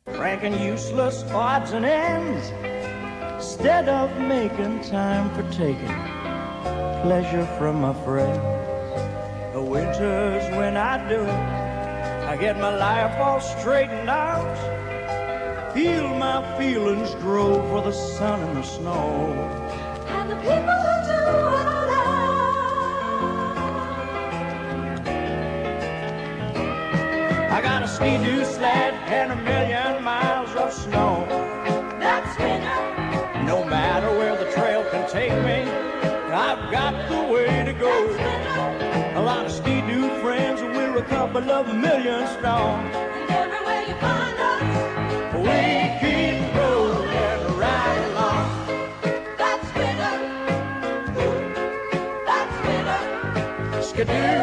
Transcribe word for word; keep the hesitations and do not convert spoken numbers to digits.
ranking useless odds and ends, instead of making time for taking pleasure from my friends. The winters when I do it, I get my life all straightened out, feel my feelings grow for the sun and the snow. And the people who do what I love. I got a ski-doo sled and a million miles of snow. That's winter. No matter where the trail can take me, I've got the way to go. A lot of ski-doo friends, we're a couple of million strong. And everywhere you find us, we keep rolling right along. That's winter. That's winter. Skidoo.